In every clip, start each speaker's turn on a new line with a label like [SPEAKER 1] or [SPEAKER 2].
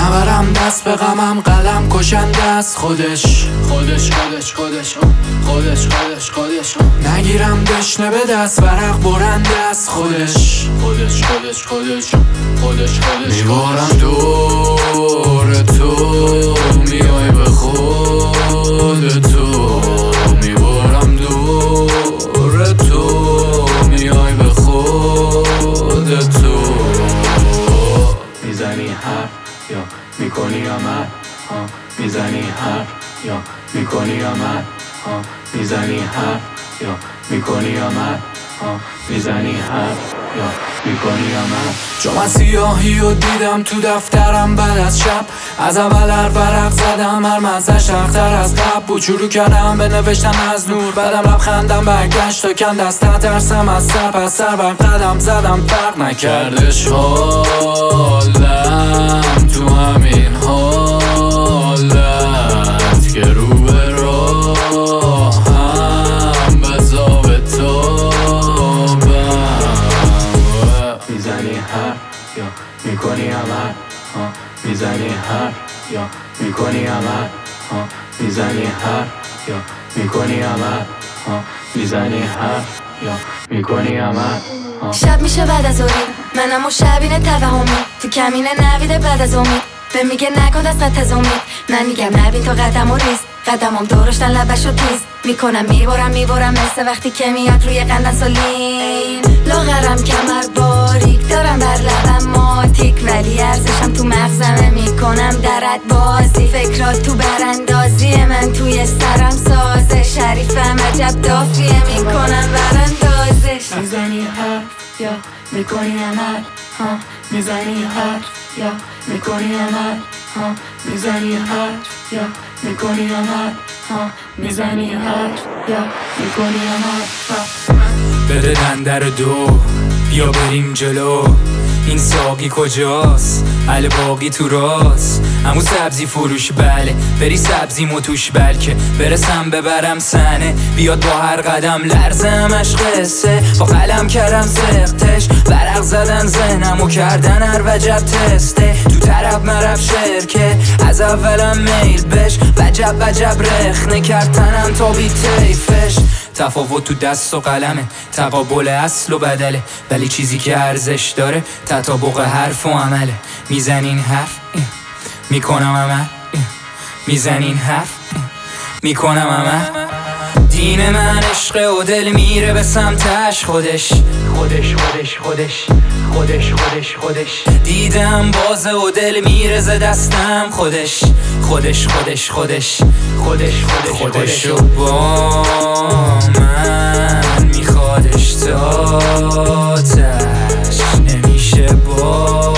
[SPEAKER 1] نبرم دست به غمم، قلم کشنده است خودش. نگیرم دشنه به دست، ورق برنده است خودش. میبارم دور تو، میای به خود تو. میبارم دور تو، میای به خود تو.
[SPEAKER 2] میزنی حرف یا میکنی عمل، میزنی حرف یا میکنی عمل، میزنی حرف یا میکنی عمل، میزنی حرف یا میکنی عمل.
[SPEAKER 1] چون من سیاهی رو دیدم تو دفترم بعد از شب، از اول هر ورق زدم، هر مزهش اختر از قبل بود. شروع کردم به نوشتن از نور، بعدم لبخندم برگشت تا کم دست ترسم از سر. پس سر بر قدم زدم، فرق نکردش حالم تو همین حالت که رو به راهم به ضابطابم.
[SPEAKER 2] میزنی حرف یا میکنی عمل، میزنی حرف یا میکنی عمل، میزنی حرف یا میکنی عمل، میزنی حرف یا میکنی عمل.
[SPEAKER 3] شب میشه بعد از اوری، منم و شبینه توهمی، تو کمینه نویده بعد از امید. به میگه نکن دست قط از امید، من میگم نبین تا قدم و ریز. قدمم دورشتن لبش و تیز میکنم، میبرم مثل وقتی که میاد روی قندن سولین. لاغرم کمر باریک دارم بر لبم ماتیک، ولی ارزشم تو مغزمه، میکنم درت بازی. فکرات تو براندازی من توی سرم سازه، شریفم عجب دافیه، میکنم براندازش.
[SPEAKER 2] میزنی حرف یا میکنی عمل، میزنی حرف یا میکنی عمل، میزنی حرف یا میکنی عمل، میزنی حرف یا میکنی عمل.
[SPEAKER 1] بده دندر دو، بیا بریم جلو. این ساقی کجاست؟ الباقی تو راست. همون سبزی فروش بله، بری سبزی متوش، بلکه برسم ببرم سنه. بیاد با هر قدم لرزمش قصه، با قلم کردم سختش، ورق زدن ذهنمو کردن هر وجب تسته. تو طرف مرف شرکه، از اولم میل بش، وجب رخنه کرد تنم تا بی طیفش. تفاوت تو دست و قلمه، تقابل اصل و بدله، ولی چیزی که ارزش داره تطابق حرف و عمله. میزنین حرف میکنم عمل، میزنین حرف میکنم عمل. دین من عشق و دل میره به سمتش خودش. دیدم بازه و دل میره ز دستم خودش. خودشو با من میخوادش تاتش، نمیشه با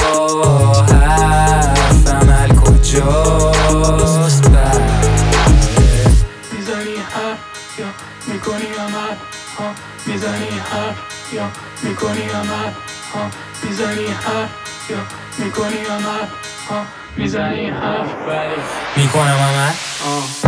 [SPEAKER 1] حرف عمل کجاست بره.
[SPEAKER 2] میزنی حرف یا میکنی عمل، میزنی حرف یا میکنی عمل، میزنی حرف یا میکنی عمل، میزنی حرف.
[SPEAKER 1] میکنم عمل